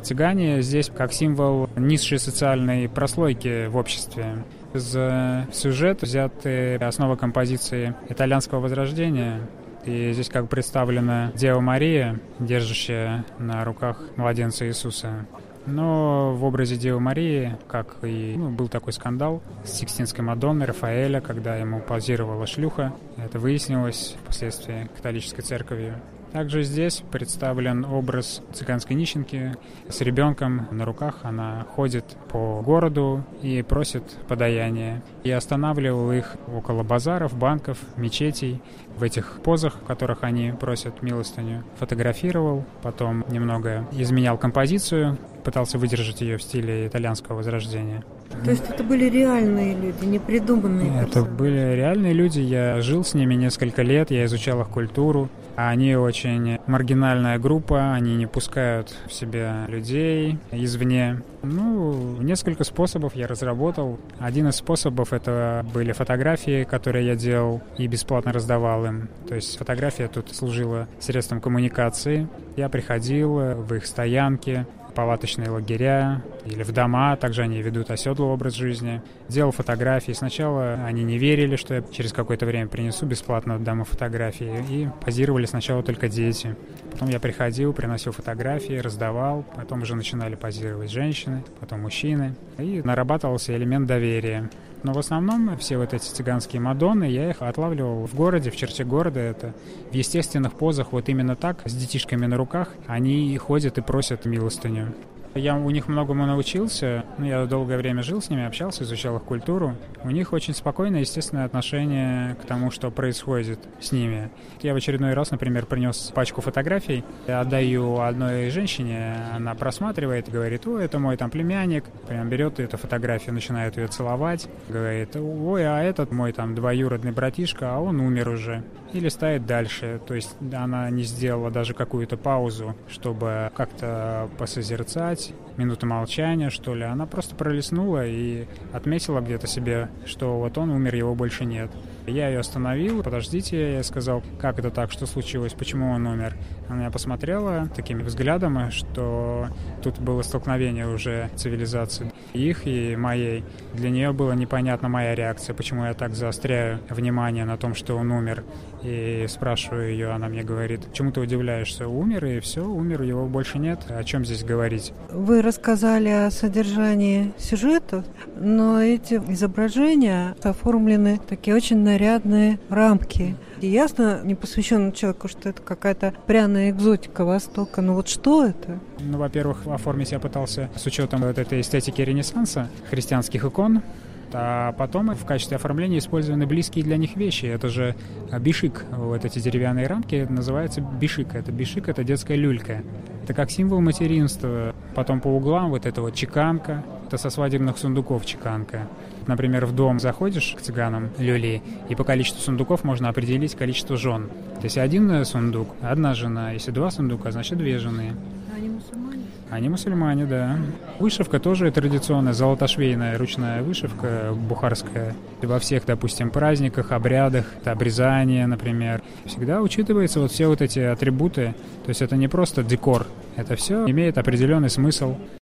Цыгане здесь как символ низшей социальной прослойки в обществе. Из сюжета взяты основы композиции итальянского возрождения. И здесь как представлена Дева Мария, держащая на руках младенца Иисуса. Но в образе Девы Марии, как и был такой скандал с Сикстинской Мадонной Рафаэля, когда ему позировала шлюха. Это выяснилось впоследствии католической церковью. Также здесь представлен образ цыганской нищенки с ребенком на руках. Она ходит по городу и просит подаяние. Я останавливал их около базаров, банков, мечетей, в этих позах, в которых они просят милостыню. Фотографировал, потом немного изменял композицию, пытался выдержать ее в стиле итальянского возрождения. То есть это были реальные люди, не придуманные? Это были реальные люди, я жил с ними несколько лет, я изучал их культуру. Они очень маргинальная группа, они не пускают в себя людей извне. Несколько способов я разработал. Один из способов — это были фотографии, которые я делал и бесплатно раздавал им. То есть фотография тут служила средством коммуникации. Я приходил в их стоянки, палаточные лагеря или в дома, также они ведут оседлый образ жизни. Делал фотографии. Сначала они не верили, что я через какое-то время принесу бесплатно домой фотографии, и позировали сначала только дети. Потом я приходил, приносил фотографии, раздавал, потом уже начинали позировать женщины, потом мужчины, и нарабатывался элемент доверия. Но в основном все вот эти цыганские Мадонны, я их отлавливал в городе, в черте города. Это в естественных позах, вот именно так, с детишками на руках, они ходят и просят милостыню. Я у них многому научился. Я долгое время жил с ними, общался, изучал их культуру. У них очень спокойное, естественное отношение к тому, что происходит с ними. Я в очередной раз, например, принес пачку фотографий, отдаю одной женщине, она просматривает, говорит: «Ой, это мой племянник». Прям берет эту фотографию, начинает ее целовать, говорит: «Ой, а этот мой двоюродный братишка, а он умер уже». И листает дальше. То есть она не сделала даже какую-то паузу, чтобы как-то посозерцать, минуту молчания, что ли. Она просто пролистнула и отметила где-то себе, что вот он умер, его больше нет. Я ее остановил: «Подождите», я сказал: «Как это так, что случилось, почему он умер?» Она меня посмотрела такими взглядами, что тут было столкновение уже цивилизаций, их и моей. Для нее была непонятна моя реакция, почему я так заостряю внимание на том, что он умер. И спрашиваю ее, она мне говорит: «Чему ты удивляешься? Умер, и все, умер, его больше нет. О чем здесь говорить?» Вы рассказали о содержании сюжета, но эти изображения оформлены такие очень нарядные рамки. И ясно непосвященному человеку, что это какая-то пряная экзотика Востока. Но вот что это? Во-первых, оформить я пытался с учетом вот этой эстетики Ренессанса, христианских икон. А потом в качестве оформления использованы близкие для них вещи. Это же бишик. Вот эти деревянные рамки называются бишик. Бишик — это детская люлька. Это как символ материнства. Потом по углам вот эта вот чеканка. Это со свадебных сундуков чеканка. Например, в дом заходишь к цыганам люли, и по количеству сундуков можно определить количество жен. То есть один сундук — одна жена. Если два сундука, значит две жены. Они мусульмане? Они мусульмане, да. Вышивка тоже традиционная, золотошвейная ручная вышивка бухарская. И во всех, допустим, праздниках, обрядах, обрезание, например, всегда учитываются вот все вот эти атрибуты. То есть это не просто декор, это все имеет определенный смысл.